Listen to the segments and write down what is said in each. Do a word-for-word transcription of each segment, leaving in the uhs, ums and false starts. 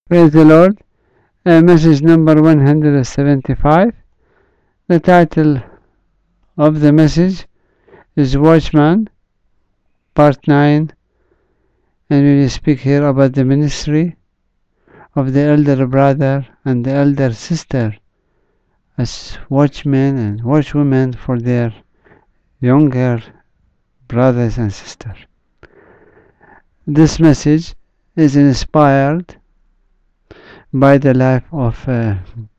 Praise the Lord. Uh, message number one hundred seventy-five. The title of the message is Watchman, Part nine, and we will speak here about the ministry of the elder brother and the elder sister as watchmen and watchwomen for their younger brothers and sisters. This message is inspired by the life of uh,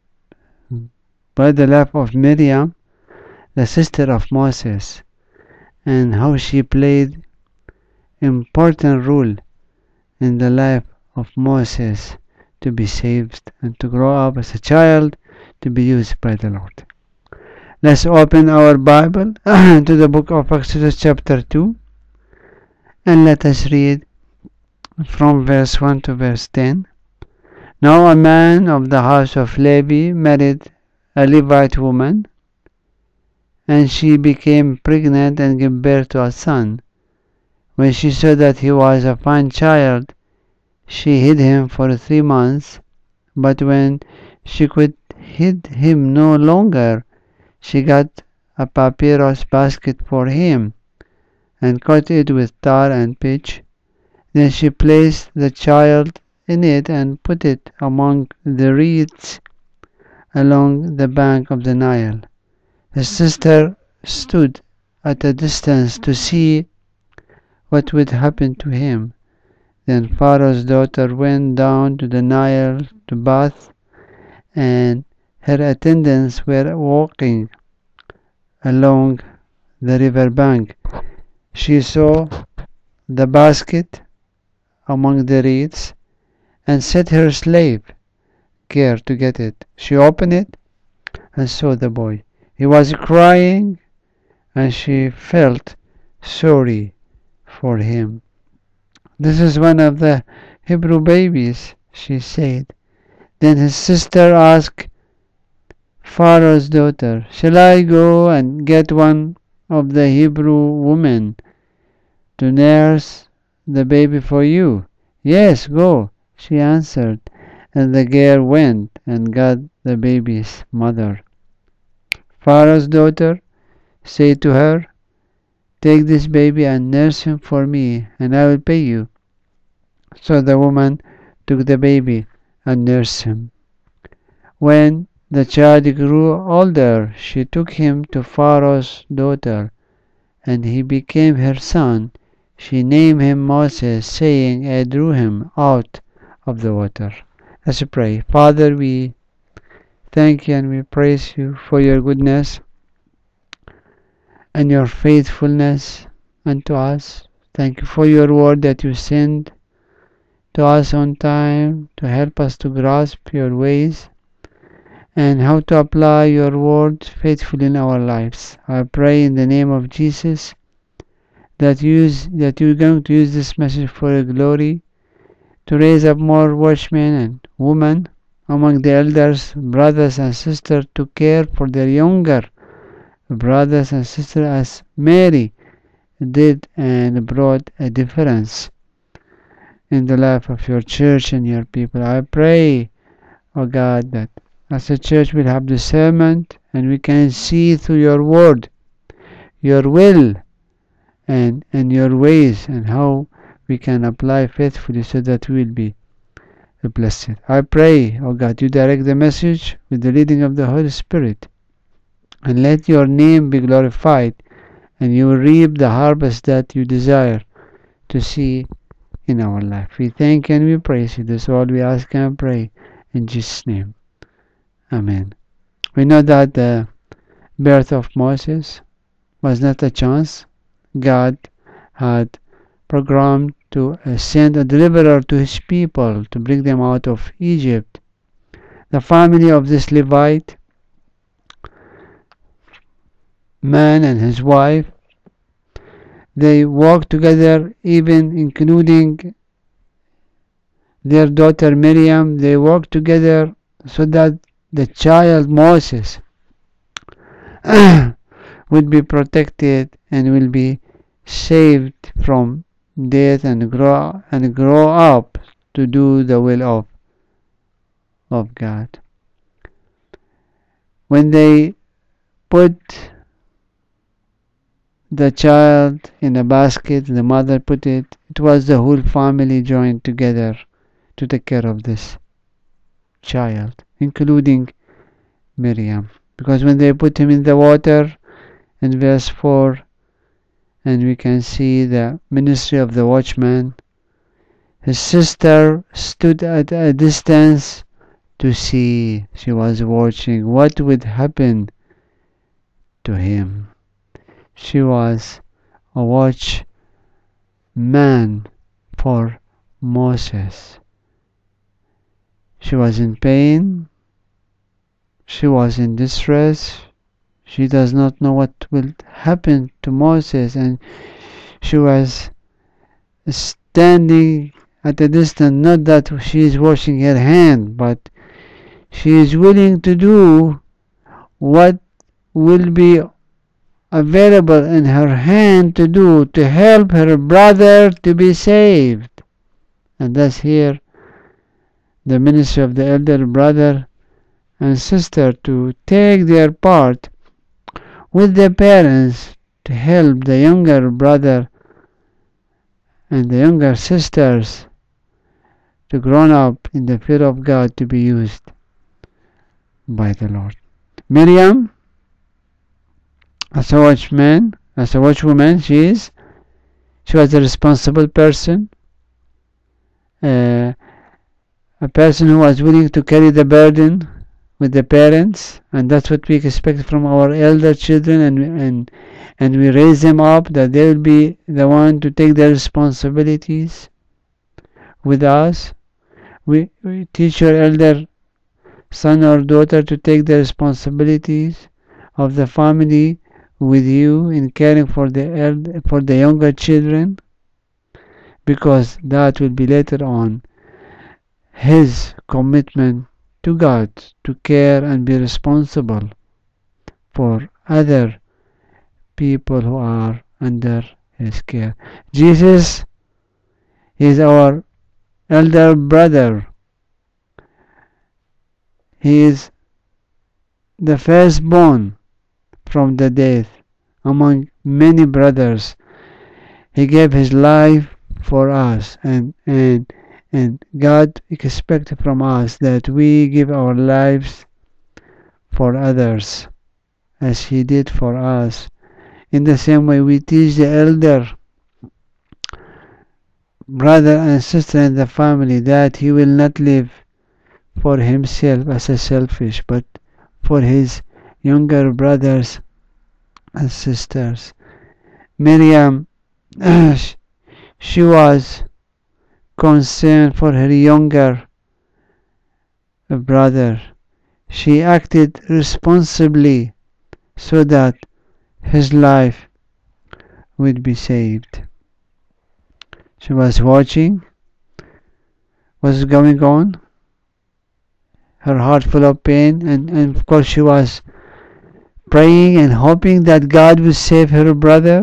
by the life of Miriam, the sister of Moses, and how she played important role in the life of Moses to be saved and to grow up as a child to be used by the Lord. Let's open our Bible to the book of Exodus chapter two, and let us read from verse one to verse ten. Now a man of the house of Levi married a Levite woman, and she became pregnant and gave birth to a son. When she saw that he was a fine child, she hid him for three months, but when she could hid him no longer, she got a papyrus basket for him, and cut it with tar and pitch. Then she placed the child in it and put it among the reeds along the bank of the Nile. His sister stood at a distance to see what would happen to him. Then Pharaoh's daughter went down to the Nile to bath, and her attendants were walking along the river bank. She saw the basket among the reeds and set her slave care to get it. She opened it and saw the boy. He was crying, and she felt sorry for him. This is one of the Hebrew babies, she said. Then his sister asked Pharaoh's daughter, shall I go and get one of the Hebrew women to nurse the baby for you? Yes, go, she answered, and the girl went and got the baby's mother. Pharaoh's daughter said to her, take this baby and nurse him for me, and I will pay you. So the woman took the baby and nursed him. When the child grew older, she took him to Pharaoh's daughter, and he became her son. She named him Moses, saying, I drew him out of the water. Let's pray. Father, we thank you and we praise you for your goodness and your faithfulness unto us. Thank you for your word that you send to us on time to help us to grasp your ways and how to apply your word faithfully in our lives. I pray in the name of Jesus that, use, that you're going to use this message for your glory, to raise up more watchmen and women among the elders, brothers and sisters, to care for their younger brothers and sisters as Mary did and brought a difference in the life of your church and your people. I pray, oh God, that as a church we'll have discernment and we can see through your word, your will, and, and your ways, and how we can apply faithfully so that we will be blessed. I pray, oh God, you direct the message with the leading of the Holy Spirit, and let your name be glorified, and you will reap the harvest that you desire to see in our life. We thank and we praise you. This is all we ask and pray in Jesus' name. Amen. We know that the birth of Moses was not a chance. God had programmed to uh, send a deliverer to his people to bring them out of Egypt. The family of this Levite man and his wife, they walked together, even including their daughter Miriam. They walked together so that the child Moses would be protected and will be saved from death and grow and grow up to do the will of of God. When they put the child in a basket, the mother put it, it was the whole family joined together to take care of this child, including Miriam. Because when they put him in the water, in verse four, and we can see the ministry of the watchman, his sister stood at a distance to see. She was watching what would happen to him. She was a watchman for Moses. She was in pain. She was in distress. She does not know what will happen to Moses, and she was standing at a distance. Not that she is washing her hand, but she is willing to do what will be available in her hand to do to help her brother to be saved. And thus here the ministry of the elder brother and sister to take their part with the parents to help the younger brother and the younger sisters to grow up in the fear of God, to be used by the Lord. Miriam, as a watchman, as a watchwoman, she is she was a responsible person, uh, a person who was willing to carry the burden with the parents, and that's what we expect from our elder children, and and and we raise them up that they will be the one to take their responsibilities with us. We, we teach your elder son or daughter to take the responsibilities of the family with you in caring for the eld- for the younger children, because that will be later on his commitment to God to care and be responsible for other people who are under his care. Jesus is our elder brother. He is the firstborn from the death among many brothers. He gave his life for us, and and and God expects from us that we give our lives for others as he did for us. In the same way, we teach the elder brother and sister in the family that he will not live for himself as a selfish, but for his younger brothers and sisters. Miriam, she was concerned for her younger brother. She acted responsibly so that his life would be saved. She was watching what was going on, her heart full of pain, and, and of course she was praying and hoping that God will save her brother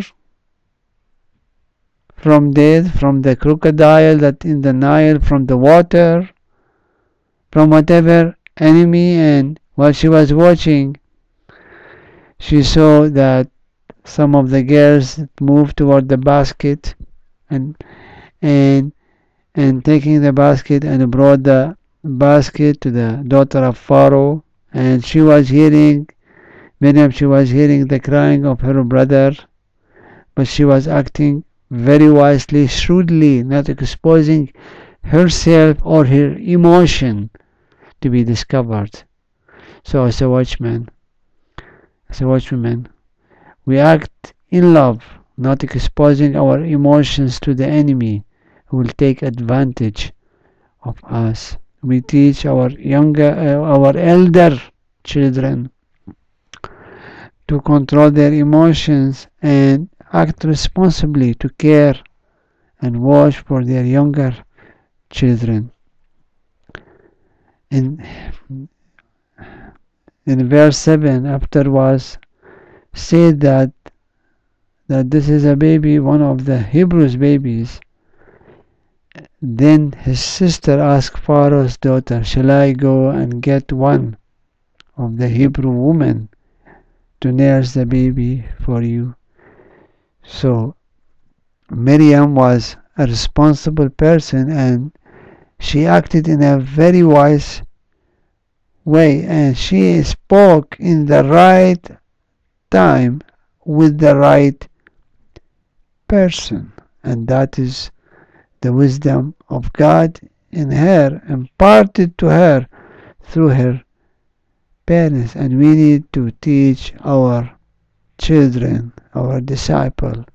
from death, from the crocodile that in the Nile, from the water, from whatever enemy. And while she was watching, she saw that some of the girls moved toward the basket, and and and taking the basket and brought the basket to the daughter of Pharaoh. And she was hearing Miriam, she was hearing the crying of her brother, but she was acting very wisely, shrewdly, not exposing herself or her emotion to be discovered. So as a watchman, as a watchwoman, we act in love, not exposing our emotions to the enemy who will take advantage of us. We teach our younger, uh, our elder children to control their emotions and act responsibly to care and watch for their younger children. In, in verse seven, after was said that that this is a baby, one of the Hebrews babies, Then his sister asked Pharaoh's daughter, "Shall I go and get one of the Hebrew women to nurse the baby for you?" So Miriam was a responsible person, and she acted in a very wise way, and she spoke in the right time with the right person, and that is the wisdom of God in her, imparted to her through her parents. And we need to teach our children, our disciple,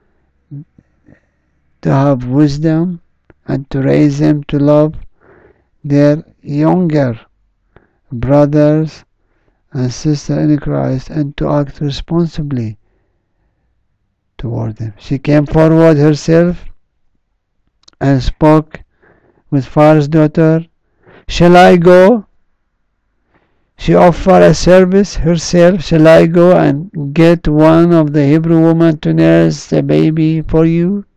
to have wisdom and to raise them to love their younger brothers and sisters in Christ, and to act responsibly toward them. She came forward herself and spoke with Pharaoh's daughter. "Shall I go?" She offered a service herself. "Shall I go and get one of the Hebrew women to nurse the baby for you?"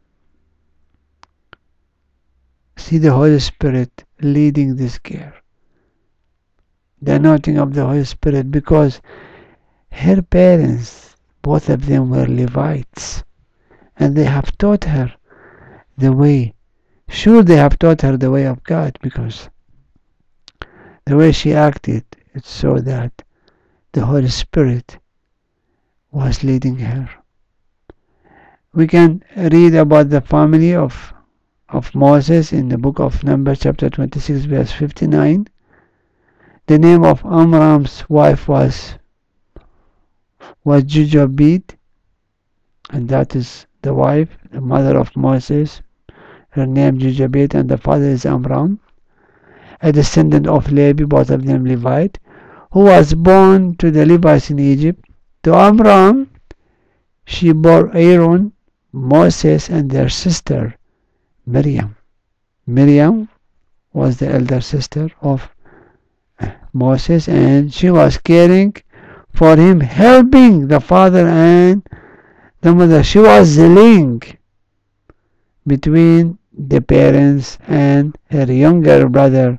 See the Holy Spirit leading this care. The anointing of the Holy Spirit, because her parents, both of them were Levites, and they have taught her the way. Sure, they have taught her the way of God, because the way she acted, it's so that the Holy Spirit was leading her. We can read about the family of of Moses in the book of Numbers chapter twenty-six verse fifty-nine. The name of Amram's wife was was Jochebed, and that is the wife, the mother of Moses. Her name Jochebed, and the father is Amram, a descendant of Levi, both of them Levite, who was born to the Levites in Egypt. To Amram she bore Aaron, Moses, and their sister Miriam. Miriam was the elder sister of Moses, and she was caring for him, helping the father and the mother. She was the link between the parents and her younger brother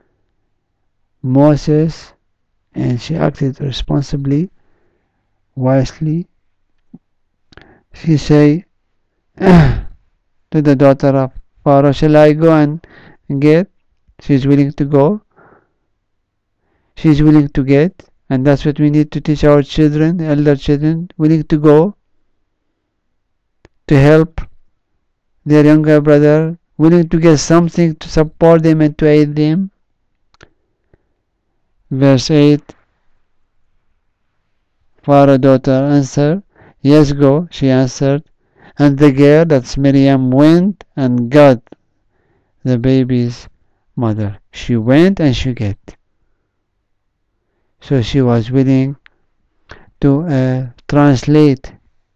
Moses, and she acted responsibly, wisely. She say to the daughter of Pharaoh, "Shall I go and get?" She's willing to go. She's willing to get. And that's what we need to teach our children, elder children, willing to go to help their younger brother, willing to get something to support them and to aid them. Verse eight, Pharaoh's daughter answered, "Yes, go," she answered. And the girl, that's Miriam, went and got the baby's mother. She went and she got. So she was willing to uh, translate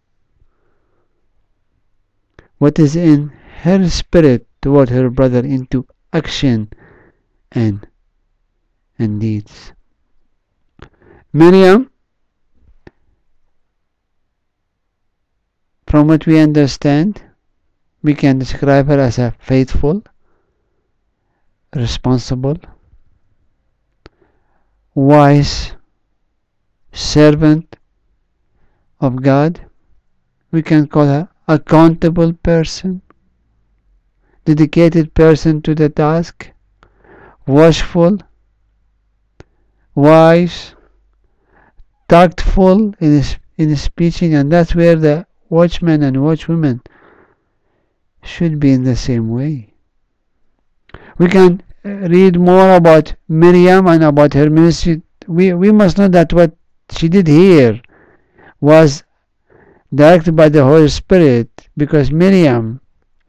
what is in her spirit toward her brother into action and, and deeds. Miriam, from what we understand, we can describe her as a faithful, responsible, wise servant of God. We can call her accountable person, dedicated person to the task, watchful, wise, tactful in his, in his speaking, and that's where the watchmen and watchwomen should be in the same way. We can read more about Miriam and about her ministry. We, we must know that what she did here was directed by the Holy Spirit, because Miriam,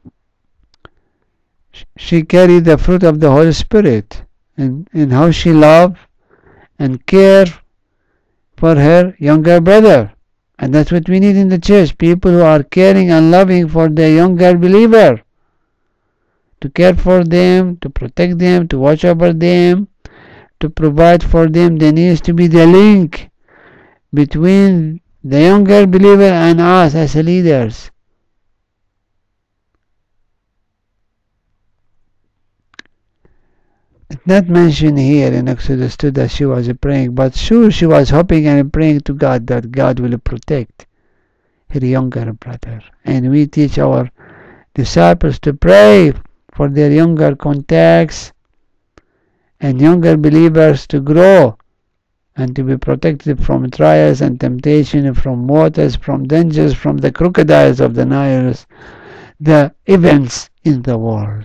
she carried the fruit of the Holy Spirit in, in how she loved and cared for her younger brother. And that's what we need in the church, people who are caring and loving for their younger believer, to care for them, to protect them, to watch over them, to provide for them. There needs to be the link between the younger believer and us as leaders. It's not mentioned here in Exodus two that she was praying, but sure she was hoping and praying to God that God will protect her younger brother. And we teach our disciples to pray for their younger contacts and younger believers to grow and to be protected from trials and temptation, from waters, from dangers, from the crocodiles of the Nile, the events in the world.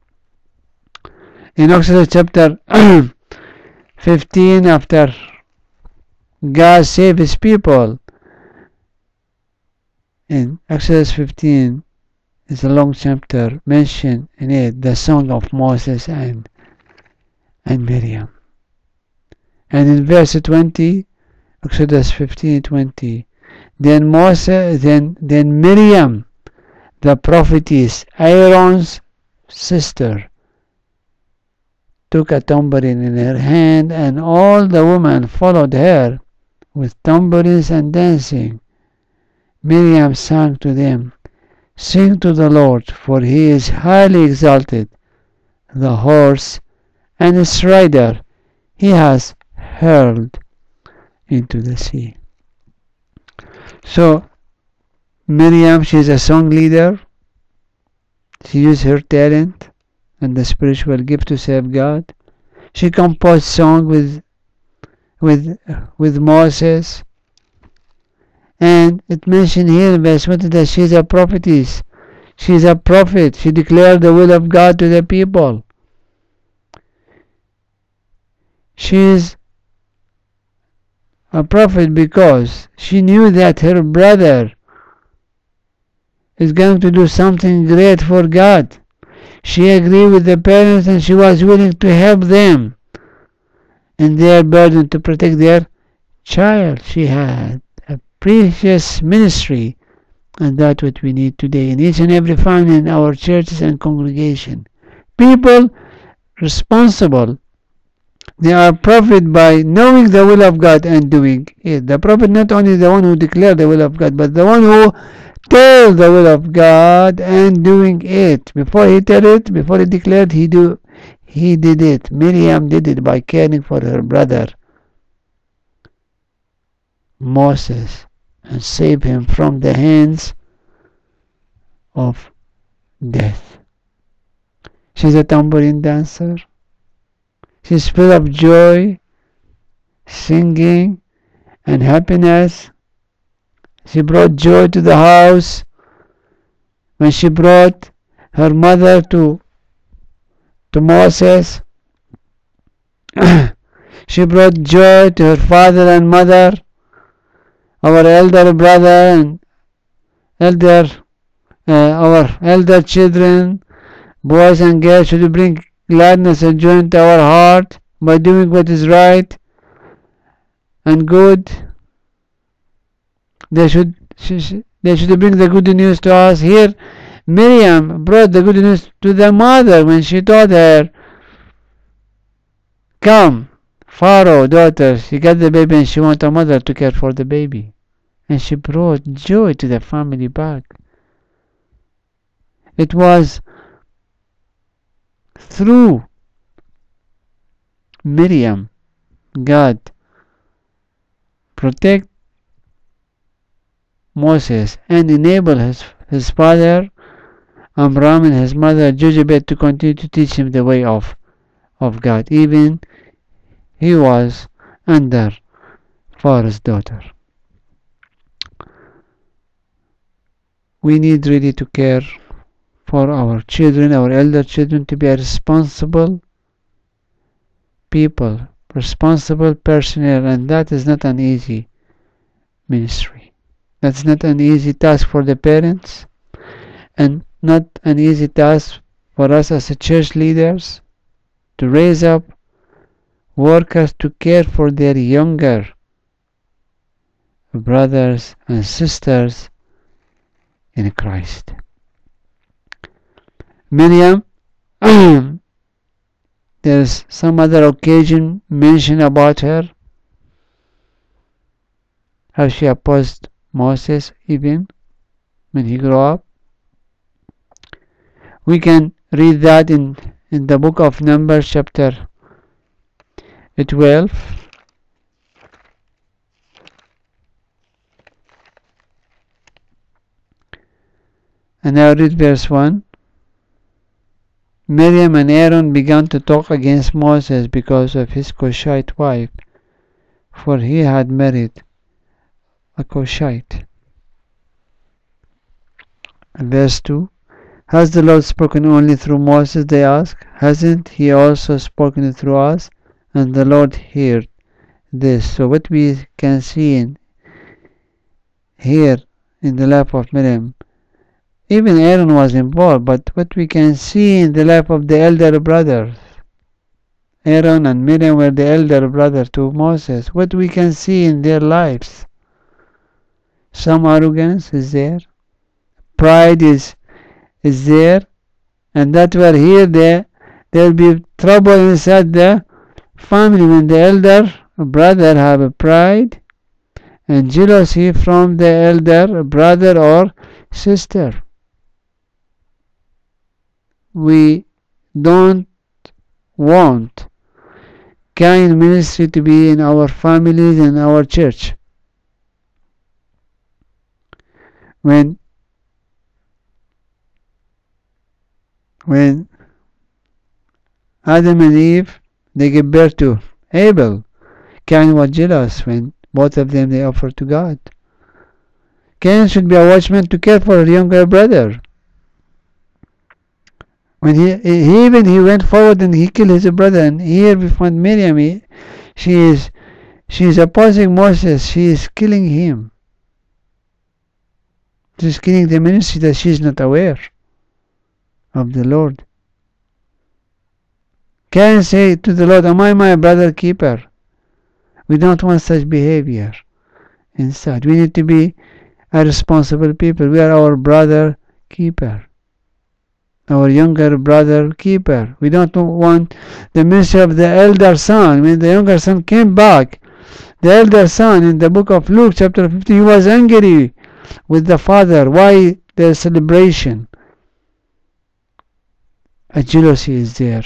In Exodus chapter fifteen, after God saved his people, in Exodus fifteen is a long chapter, mentioned in it the song of Moses and and Miriam. And in verse twenty, Exodus fifteen twenty, then Moses, then then Miriam, the prophetess, Aaron's sister, took a tambourine in her hand, and all the women followed her with tambourines and dancing. Miriam sang to them, "Sing to the Lord, for he is highly exalted. The horse and its rider he has hurled into the sea." So Miriam, she is a song leader. She used her talent and the spiritual gift to serve God. She composed song with with with Moses. And it mentioned here in verse twenty that she is a prophetess. She is a prophet. She declared the will of God to the people. She is a prophet because she knew that her brother is going to do something great for God. She agreed with the parents and she was willing to help them in their burden to protect their child. She had a precious ministry, and that's what we need today in each and every family in our churches and congregation. People responsible. They are prophet by knowing the will of God and doing it. The prophet not only the one who declared the will of God, but the one who tell the will of God and doing it. Before he tell it, before he declared, he do, he did it. Miriam did it by caring for her brother Moses and save him from the hands of death. She's a tambourine dancer. She's full of joy, singing, and happiness. She brought joy to the house when she brought her mother to to Moses. She brought joy to her father and mother, our elder brother and elder, uh, our elder children, boys and girls, should bring gladness and joy into our heart by doing what is right and good. They should, they should bring the good news to us. Here, Miriam brought the good news to the mother when she told her, "Come, Pharaoh, daughter." She got the baby and she wanted her mother to care for the baby. And she brought joy to the family back. It was through Miriam God protect Moses and enable his, his father Amram and his mother Jochebed to continue to teach him the way of, of God, even he was under Pharaoh's daughter. We need really to care for our children, our elder children, to be a responsible people, responsible personnel, and that is not an easy ministry. That's not an easy task for the parents, and not an easy task for us as a church leaders to raise up workers to care for their younger brothers and sisters in Christ. Miriam, there's some other occasion mentioned about her, how she opposed Moses even when he grew up. We can read that in, in the book of Numbers chapter twelve. And now read verse one. Miriam and Aaron began to talk against Moses because of his Cushite wife, for he had married a Cushite. Verse two. Has the Lord spoken only through Moses, they asked. Hasn't he also spoken through us? And the Lord heard this. So what we can see in here in the life of Miriam, even Aaron was involved, but what we can see in the life of the elder brothers, Aaron and Miriam were the elder brother to Moses. What we can see in their lives, some arrogance is there, pride is is there, and that were here there there will be trouble inside the family when the elder brother have a pride and jealousy from the elder brother or sister. We don't want kind ministry to be in our families and our church. When when Adam and Eve, they gave birth to Abel, Cain was jealous when both of them they offered to God. Cain should be a watchman to care for a younger brother. When he, he even he went forward and he killed his brother, and here we find Miriam, he, she is she is opposing Moses, she is killing him. She is killing the ministry that she is not aware of the Lord. Cain say to the Lord, am I my brother keeper? We don't want such behavior inside. We need to be a responsible people. We are our brother keeper, our younger brother keeper. We don't want the ministry of the elder son. When the younger son came back, the elder son in the book of Luke chapter fifteen, he was angry with the father. Why the celebration? A jealousy is there.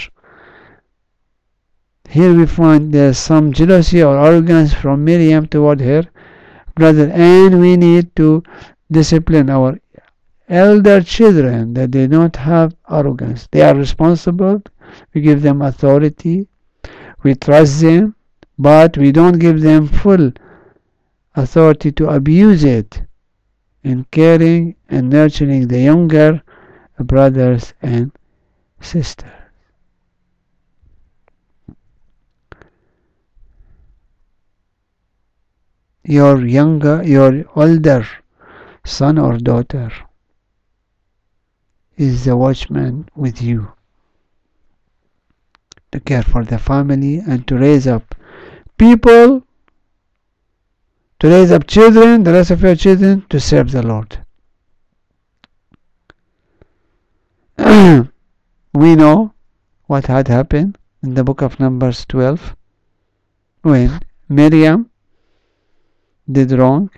Here we find there's some jealousy or arrogance from Miriam toward her brother, and we need to discipline our elder children that they don't have arrogance. They are responsible. We give them authority. We trust them, but we don't give them full authority to abuse it in caring and nurturing the younger brothers and sisters. Your younger, your older son or daughter is the watchman with you to care for the family and to raise up people, to raise up children, the rest of your children, to serve the Lord. We know what had happened in the book of Numbers twelve when Miriam did wrong.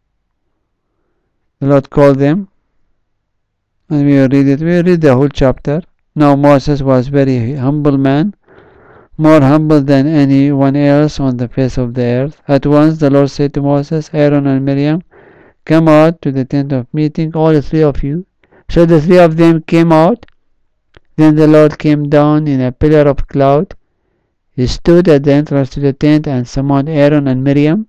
The Lord called them, and we read it. We read the whole chapter. Now Moses was very humble man, more humble than anyone else on the face of the earth. At once the Lord said to Moses, Aaron and Miriam, come out to the tent of meeting, all the three of you. So the three of them came out. Then the Lord came down in a pillar of cloud. He stood at the entrance to the tent and summoned Aaron and Miriam.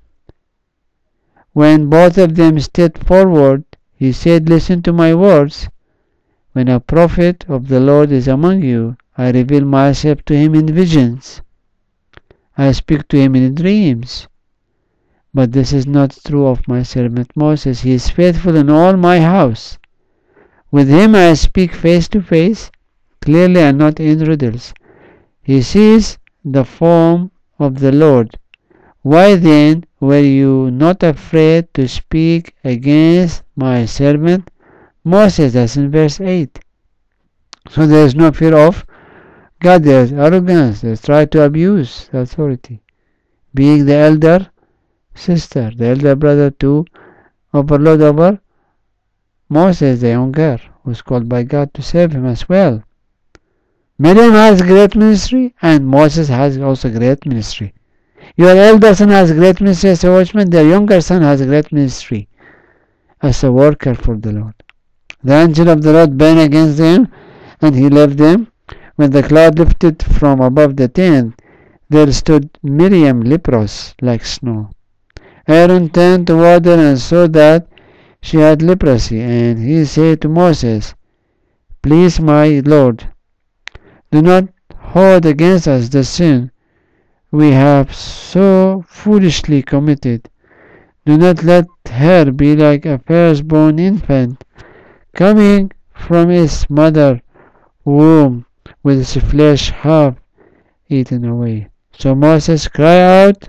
When both of them stepped forward, he said, listen to my words. When a prophet of the Lord is among you, I reveal myself to him in visions. I speak to him in dreams. But this is not true of my servant Moses. He is faithful in all my house. With him I speak face to face, clearly and not in riddles. He sees the form of the Lord. Why then were you not afraid to speak against my servant Moses? That's in verse eight. So there is no fear of God. There is arrogance. They try to abuse the authority. Being the elder sister, the elder brother to overload over Moses, the younger, who is called by God to serve him as well. Miriam has great ministry and Moses has also great ministry. Your elder son has great ministry as a watchman, their younger son has great ministry as a worker for the Lord. The angel of the Lord burned against them, and he left them. When the cloud lifted from above the tent, there stood Miriam leprous like snow. Aaron turned toward her and saw that she had leprosy, and he said to Moses, Please, my Lord, do not hold against us the sin we have so foolishly committed. Do not let her be like a firstborn infant coming from its mother's womb with its flesh half eaten away. So Moses cried out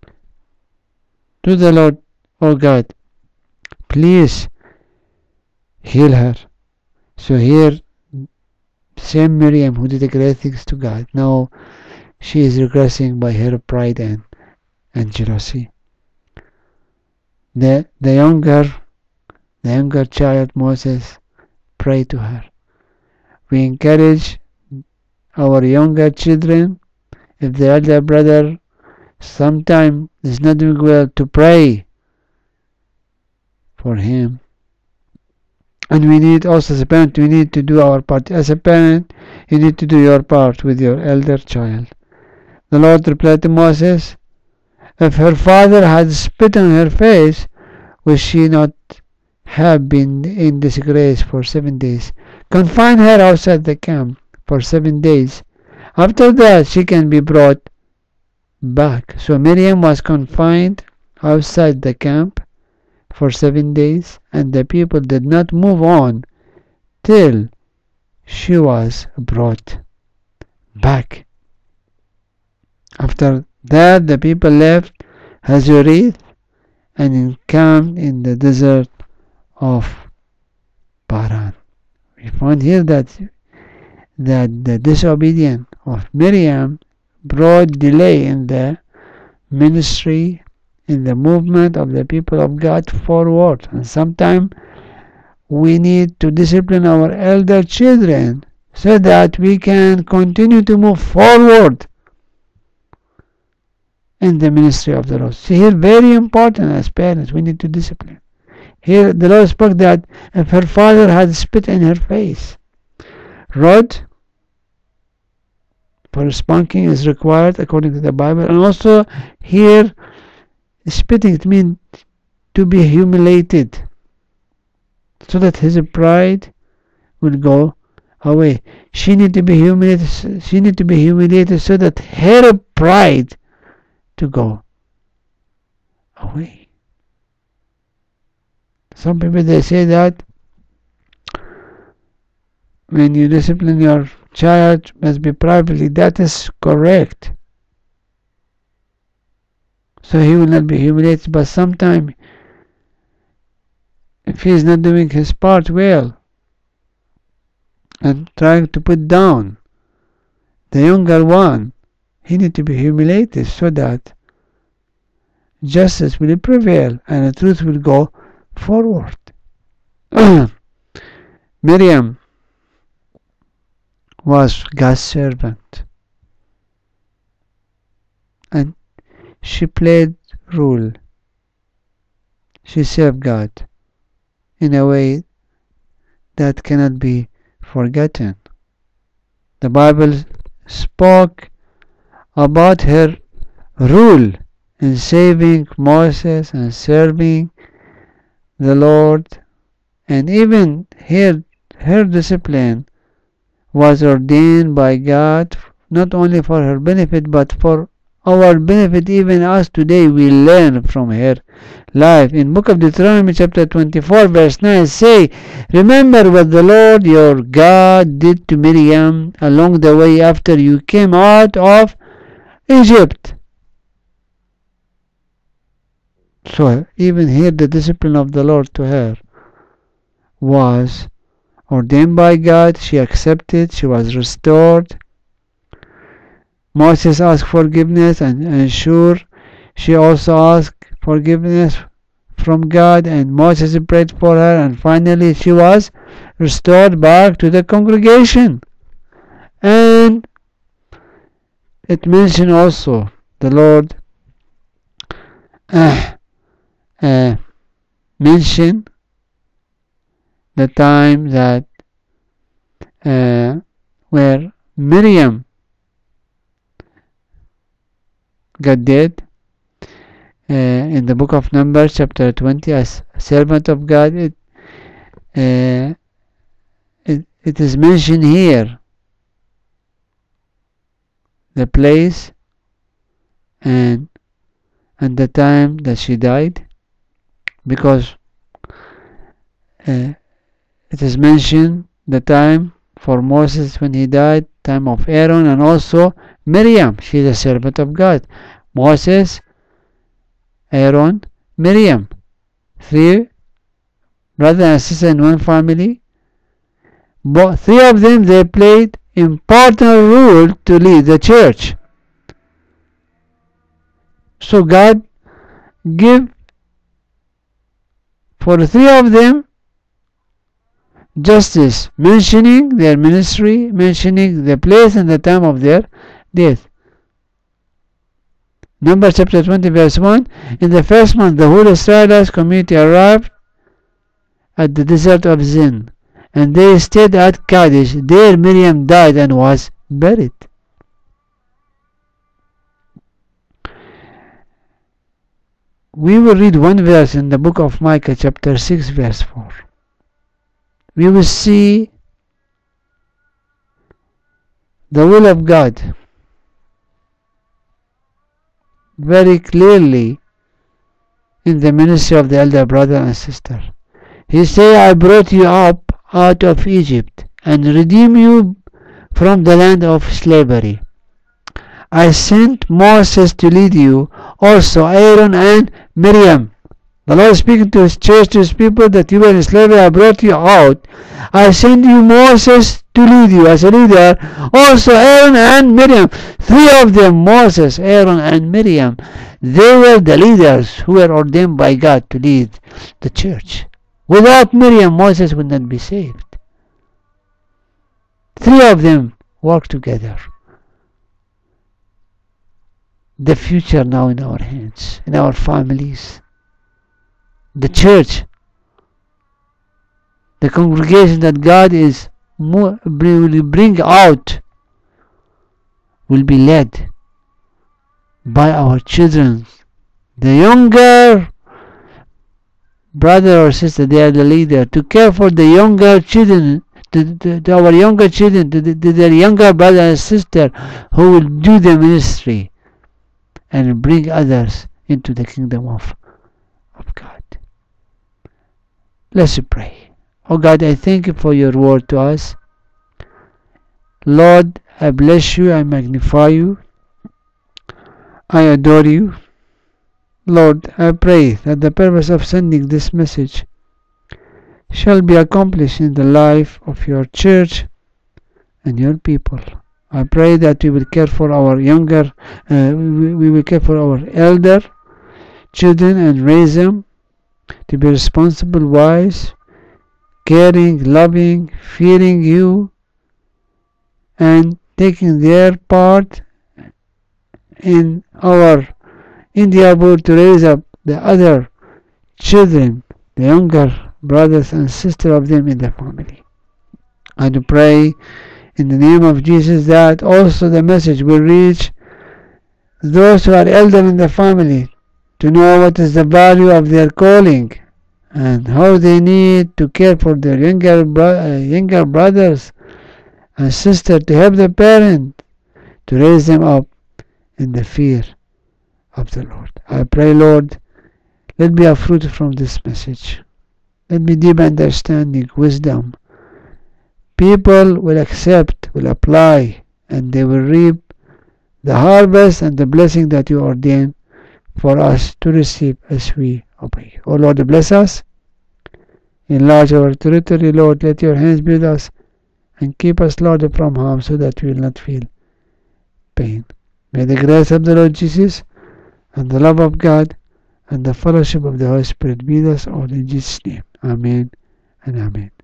to the Lord, O God, please heal her. So here, same Miriam who did great things to God, now she is regressing by her pride and, and jealousy. The, the younger the younger child Moses prayed to her. We encourage our younger children, if the elder brother sometime is not doing well, to pray for him. And we need also, as a parent, we need to do our part. As a parent, you need to do your part with your elder child. The Lord replied to Moses, If her father had spit on her face, would she not have been in disgrace for seven days? Confine her outside the camp for seven days. After that, she can be brought back. So Miriam was confined outside the camp for seven days, and the people did not move on till she was brought back. After that, the people left Hazorith and encamped in the desert of Paran. We find here that that the disobedience of Miriam brought delay in the ministry, in the movement of the people of God forward. And sometimes we need to discipline our elder children so that we can continue to move forward in the ministry of the Lord. See here, very important as parents, we need to discipline. Here the Lord spoke that if her father had spit in her face, rod for spanking is required according to the Bible. And also here, spitting, it means to be humiliated, so that his pride will go away. She need to be humiliated. She need to be humiliated so that her pride to go away. Some people, they say that when you discipline your child must be privately. That is correct. So he will not be humiliated, but sometimes if he is not doing his part well and trying to put down the younger one, he needs to be humiliated so that justice will prevail and the truth will go forward. Miriam was God's servant, and she played role. She served God in a way that cannot be forgotten. The Bible spoke about her rule in saving Moses and serving the Lord, and even her, her discipline was ordained by God not only for her benefit but for our benefit. Even us today, we learn from her life. In book of Deuteronomy chapter twenty-four verse nine say, remember what the Lord your God did to Miriam along the way after you came out of Egypt. So even here the discipline of the Lord to her was ordained by God. She accepted, she was restored. Moses asked forgiveness, and, and sure, she also asked forgiveness from God, and Moses prayed for her, and finally she was restored back to the congregation. And it mentioned also the Lord uh, uh, mentioned the time that uh, where Miriam got dead. Uh, in the book of Numbers chapter twenty, as a servant of God, it, uh, it, it is mentioned here the place and and the time that she died, because uh, it is mentioned the time for Moses when he died, time of Aaron, and also Miriam. She is a servant of God. Moses, Aaron, Miriam, three brothers and sisters in one family. But three of them, they played important role to lead the church. So God give for three of them justice, mentioning their ministry, mentioning the place and the time of their death. Numbers chapter twenty verse one. In the first month, the whole Israelite community arrived at the desert of Zin, and they stayed at Kadesh. There Miriam died and was buried. We will read one verse in the book of Micah chapter six verse four. We will see the will of God very clearly in the ministry of the elder brother and sister. He said, I brought you up out of Egypt and redeemed you from the land of slavery. I sent Moses to lead you, also Aaron and Miriam. The Lord is speaking to his church, to his people, that you were in slavery. I brought you out. I sent you Moses to lead you as a leader, also Aaron and Miriam. Three of them, Moses, Aaron and Miriam, they were the leaders who were ordained by God to lead the church. Without Miriam, Moses would not be saved. Three of them worked together. The future now in our hands, in our families. The church, the congregation that God is will bring out, will be led by our children. The younger brother or sister, they are the leader, to care for the younger children, to, to, to our younger children, to, the, to their younger brother and sister, who will do the ministry and bring others into the kingdom of, of God. Let's pray. Oh God, I thank you for your word to us. Lord, I bless you, I magnify you, I adore you. Lord, I pray that the purpose of sending this message shall be accomplished in the life of your church and your people. I pray that we will care for our younger, uh, we, we will care for our elder children and raise them to be responsible, wise, caring, loving, fearing you, and taking their part in our in the effort to raise up the other children, the younger brothers and sisters of them in the family. I do pray in the name of Jesus that also the message will reach those who are elder in the family, to know what is the value of their calling and how they need to care for their younger bro- uh, younger brothers and sisters, to help the parent to raise them up in the fear of the Lord. I pray, Lord, let me have fruit from this message. Let me deep understanding, wisdom. People will accept, will apply, and they will reap the harvest and the blessing that you ordain for us to receive as we obey. Oh Lord, bless us. Enlarge our territory, Lord. Let your hands be with us and keep us, Lord, from harm, so that we will not feel pain. May the grace of the Lord Jesus and the love of God and the fellowship of the Holy Spirit be with us all in Jesus' name. Amen and amen.